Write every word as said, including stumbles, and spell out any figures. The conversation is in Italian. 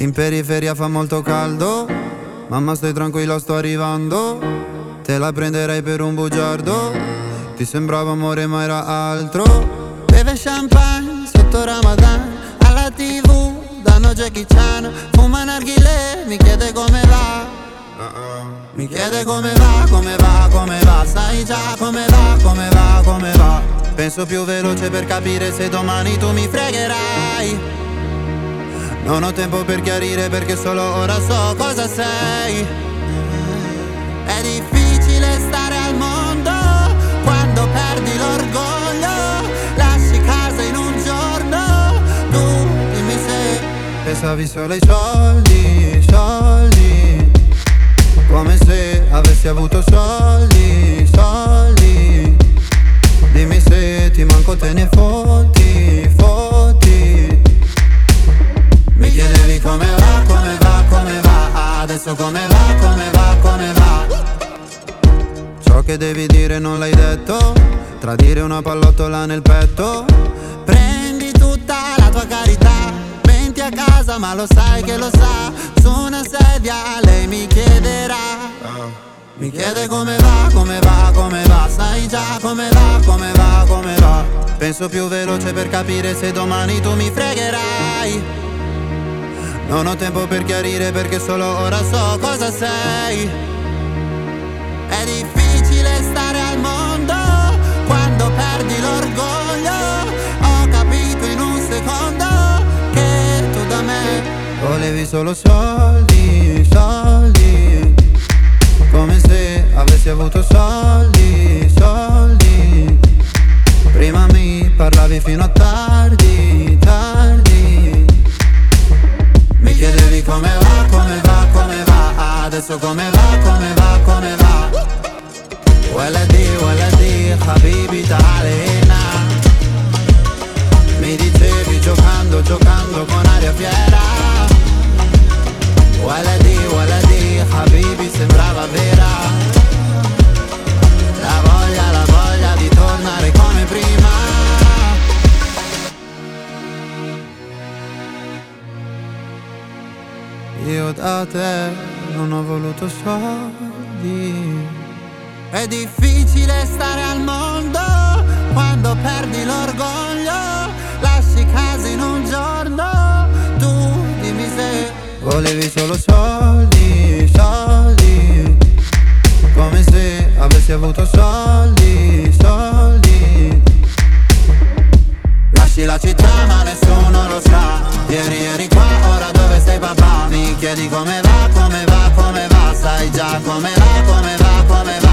In periferia fa molto caldo, mamma stai tranquilla sto arrivando. Te la prenderei per un bugiardo, ti sembrava amore ma era altro. Beve champagne sotto Ramadan, alla tv danno Jackie Chan. Fuma narghilè, mi chiede come va. Mi chiede come va, come va, come va. Sai già come va, come va, come va. Penso più veloce per capire se domani tu mi fregherai. Non ho tempo per chiarire perché solo ora so cosa sei. È difficile stare al mondo quando perdi l'orgoglio. Lasci casa in un giorno, tu dimmi se pensavi solo ai soldi, soldi. Come se avessi avuto soldi, soldi. Dimmi se ti manco te ne fotti, fotti. Mi chiedevi come va, come va, come va. Adesso come va, come va, come va. Ciò che devi dire non l'hai detto. Tradire una pallottola nel petto. Prendi tutta la tua carità, venti a casa ma lo sai che lo sa. Su una sedia lei mi chiederà. Mi chiede come va, come va, come va. Sai già come va, come va, come va. Penso più veloce per capire se domani tu mi fregherai. Non ho tempo per chiarire perché solo ora so cosa sei. È difficile stare al mondo quando perdi l'orgoglio. Ho capito in un secondo che tu da me volevi solo soldi, soldi. Come se avessi avuto soldi, soldi. Prima mi parlavi fino a tardi, tardi. Mi chiedevi come va, come va, come va. Adesso come va, come va, come va. Waladi, waladi, habibi ta'alina. Mi dicevi giocando, giocando con aria fiera. Waladi, waladi, habibi sembrava vera. La voglia, la voglia di tornare come prima. Io da te non ho voluto soldi. È difficile stare al mondo quando perdi l'orgoglio. Lasci casa in un giorno, tu dimmi se volevi solo soldi, soldi. Come se avessi avuto soldi, soldi. Lasci la città ma nessuno lo sa. Ieri eri qua, ora dove sei papà? Mi chiedi come va, come va, come va. Sai già come va, come va, come va.